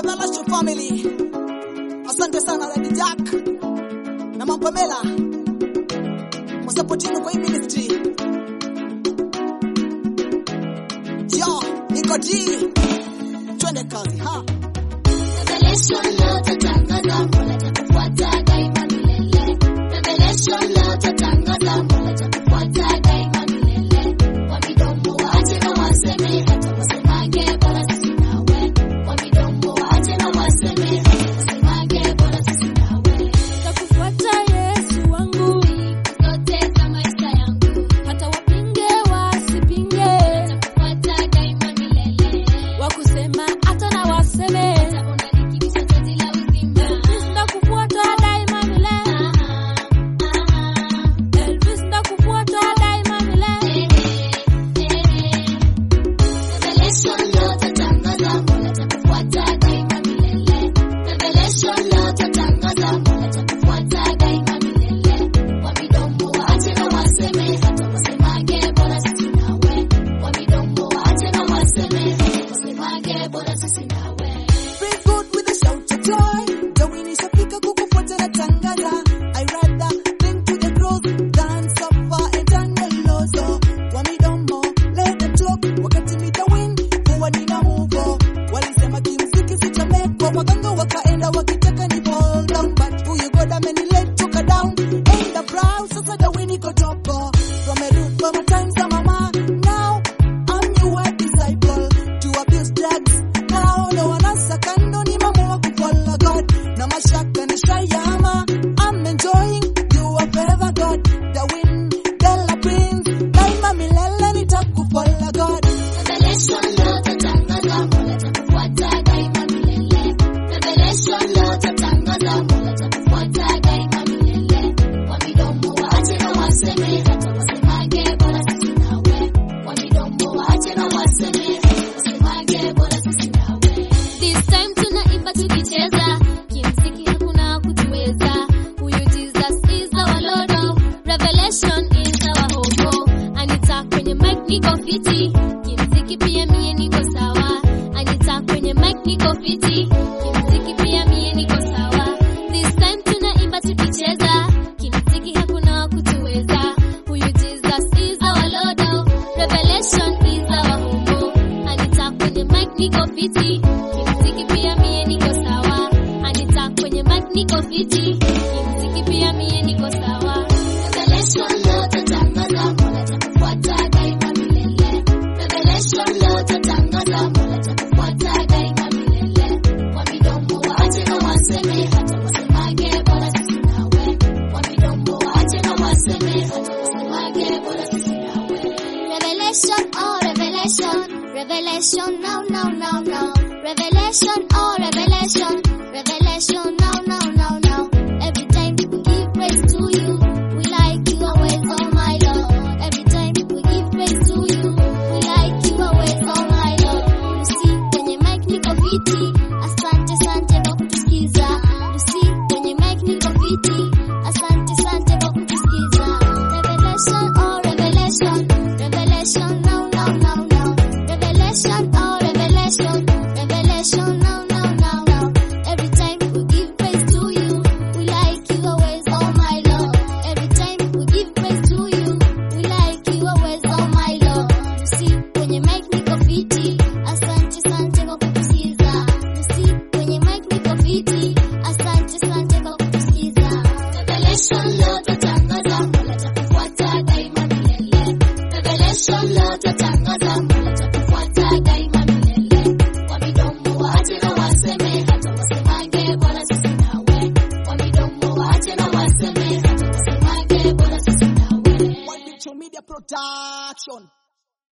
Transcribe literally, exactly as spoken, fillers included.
Revelation family. Asante sana Lady Jack na Mama Pamela kwa support yenu kwa hii ministry. Yo, niko G. Twende kazi ha. Revelation leo tatangaza, Mola atakufuata daima milele. Revelation leo tatangaza, Mola atakufuata daima milele. Kwa midomo waache na waseme, hata wasemange bora sisi nawe. Kwa midomo waache na waseme, hata wasemange bora sisi nawe. Nitakufuata Yesu wangu, Zote za maisha yangu, hata wapinge wasipinge, nitakufuata daima milele. wakusema hata na waseme. Unanikibisha taji la uzima. Nitakufuata daima milele, Elvis nitakufuata daima milele. Revelation leo tatangaza, Mola atakufuata daima milele. Revelation leo tatangaza, Mola atakufuata daima milele. Kwa midomo waache na waseme, hata wasemange bora sisi nawe. Kwa midomo waache na waseme, hata wasemange bora sisi nawe. Praise God with a shout of joy. Dawi nishafika kukufuata na tangaza. I rather cling to the cross than suffer eternal loss. So, kwa midomo, let them talk. Wakati mitawin, huwa nina move on. Walisema kimziki sitamekwa. Waganga wakaenda wakitaka ni fall down. But huyu God amenileta toka down. Ain't the proud, sasa dawi niko top. From a root, from a time sa mama. Now, I'm your disciple. To abuse drugs. Now, no one else kando ni mamu wa kufollow God. Na mashaka ni shayama. I'm enjoying you a favor God. The win, Della Prince. Daima milele nitakufollow God. Revelation leo tatangaza, Mola atakufuata daima milele. Revelation leo tatangaza, Mola atakufuata daima milele. Kwa midomo waache na waseme, hata wasemange bora sisi nawe. Kwa midomo waache na waseme, hata wasemange bora sisi nawe. This time tunaimba tukicheza, kimziki hakuna kutuweza. Huyu Jesus is our Lord, Revelation is our hope. Anita kwenye mic niko fiti, kimziki pia mie niko sawa. Anita kwenye mic niko fiti, kimziki pia mie niko sawa. This time tunaimba tukicheza, kimziki hakuna kutuweza. Huyu Jesus is our Lord, Revelation is our hope. Anita kwenye mic niko fiti, kimziki pia mie niko sawa. Anita kwenye mic niko fiti, kimziki pia mie niko sawa. Revelation leo tatangaza, Mola atakufuata daima milele. Revelation leo tatangaza, Mola atakufuata daima milele. Kwa midomo waache na waseme, hata wasemange bora sisi nawe. Kwa midomo waache na waseme, hata wasemange bora sisi nawe. Revelation, oh revelation, revelation now, now, now, now. Revelation, oh revelation, revelation now, now, now, now. Every time we give praise to you, we like you always, oh my Lord. Every time we give praise to you, we like you always, oh my Lord. Lucy kwenye mic niko fiti, asante sante kwa kutusikiza. Lucy kwenye mic niko fiti, asante sante kwa kutusikiza. Revelation, oh revelation, revelation now, now, now, now. Revelation, oh revelation, revelation now, now, now, now. Every time we give praise to you, we like you always, oh my Lord. Every time we give praise to you, we like you always, oh my Lord. Lucy kwenye mic niko fiti, asante sante kwa kutusikiza. Lucy kwenye mic niko fiti, asante sante kwa kutusikiza. Revelation leo tatangaza, Mola atakufuata daima milele. Revelation leo tatangaza, Mola atakufuata daima milele. Kwa midomo waache na waseme, hata wasemange bora sisi nawe. Kwa midomo waache na waseme, hata wasemange bora sisi nawe. One Picture Media Production.